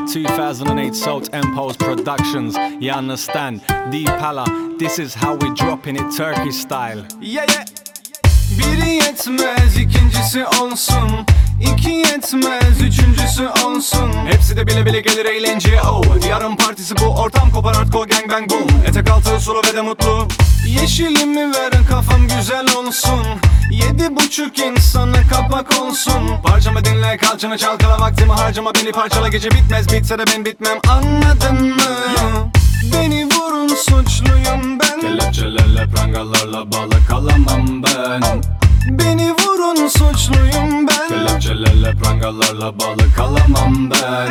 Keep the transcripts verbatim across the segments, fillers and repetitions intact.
two thousand eight Salt Empos Productions. You understand? Deepala, this is how we dropping it Turkish style. Yeah yeah. Biri yetmez, ikincisi olsun. İki yetmez, üçüncüsü olsun. Hepsi de bile bile gelir eğlenceye. Oh, diyarın partisi bu, ortam kopar hardcore gang bang boom. Etek altı sulu ve de mutlu. Yeşilimi ver, kafam güzel olsun. Yedi buçuk insana kapak olsun. Parçamı dinle, kalçanı çalkala, vaktimi harcama, beni parçala. Gece bitmez, bitse de ben bitmem, anladın mı? Yeah. Beni vurun, suçluyum ben. Kelepçelerle, prangalarla bağlı kalamam ben. Beni vurun, suçluyum ben. Kelepçelerle, prangalarla bağlı kalamam ben.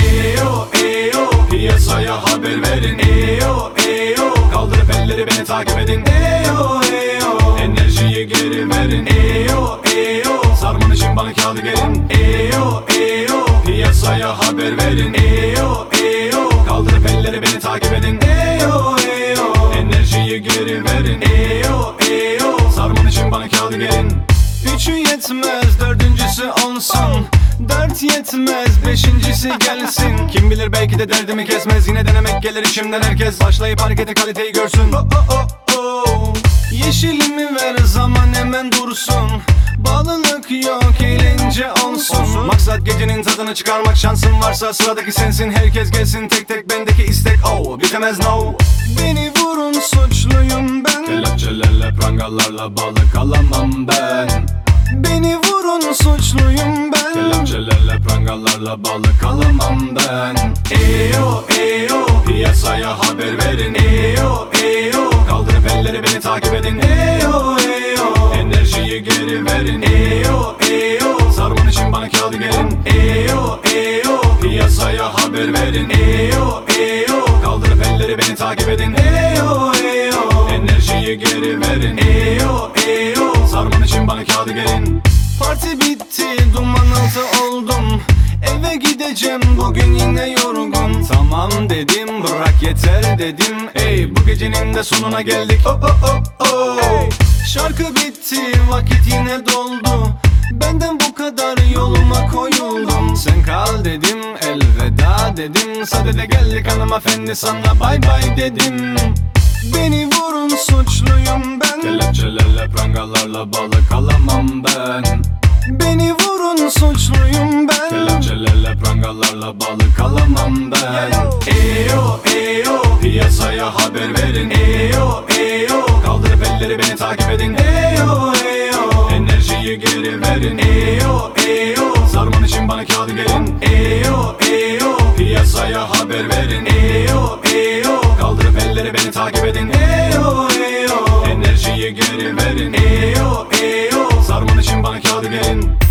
Eyo eyo, Piyasaya haber verin. eyo eyo, Kaldırıp elleri beni takip edin. eyo eyo, Enerjiyi geri verin. eyo eyo, Sarman için bana kağıdı gelin. eyo eyo, Piyasaya haber verin. eyo eyo, Kaldırıp elleri beni takip edin. eyo eyo, Enerjiyi geri verin. eyo eyo. Sarman için bana kağıdı gelin. Üçü yetmez, dördüncüsü olsun. Dört yetmez, beşincisi gelsin. Kim bilir belki de derdimi kesmez. Yine denemek gelir içimden herkes. Başlayıp harekete kaliteyi görsün. Oh oh oh oh. Yeşilimi ver, zaman hemen dursun. Bağlılık yok, eğlence olsun. Maksat gecenin tadını çıkarmak. Şansın varsa sıradaki sensin. Herkes gelsin tek tek, bendeki istek oh, bitemez no. Beni vurun, suçluyum ben. Kelepçelerle, prangalarla bağlı kalamam ben. Beni vurun, suçluyum ben. Kelepçelerle, prangalarla bağlı kalamam ben. Eyo eyo, Piyasaya haber verin. eyo eyo, Kaldırıp elleri beni takip edin. eyo eyo, Enerjiyi geri verin. eyo eyo, Sarman için bana kağıdı gelin. eyo eyo, Piyasaya haber verin. eyo eyo, Kaldırıp elleri beni takip edin. eyo eyo, Enerjiyi geri verin. eyo eyo. Sarman için bana kağıdı gelin. Parti bitti, duman altı oldum. Eve gideceğim, bugün yine yorgun. Tamam dedim, bırak yeter dedim. Ey, bu gecenin de sonuna geldik. Oh oh oh oh. Hey. Şarkı bitti, vakit yine doldu. Benden bu kadar, yoluma koyuldum. Sen kal dedim, elveda dedim. Sadede geldik hanımefendi, sana bay bay dedim. Beni vurun, suçluyum ben. Kelepçelerle, prangalarla bağlı kalamam ben. Beni vurun, suçluyum ben. Kelepçelerle, prangalarla bağlı kalamam ben. Eyo eyo, Piyasaya haber verin. eyo eyo, Kaldırıp elleri beni takip edin. eyo eyo, Enerjiyi geri verin. eyo eyo, Sarman için bana kağıdı gelin. eyo eyo, Piyasaya haber verin. eyo eyo, Kaldırıp elleri beni takip edin. eyo eyo, Enerjiyi geri verin. eyo eyo. Sarman için bana kağıdı gelin.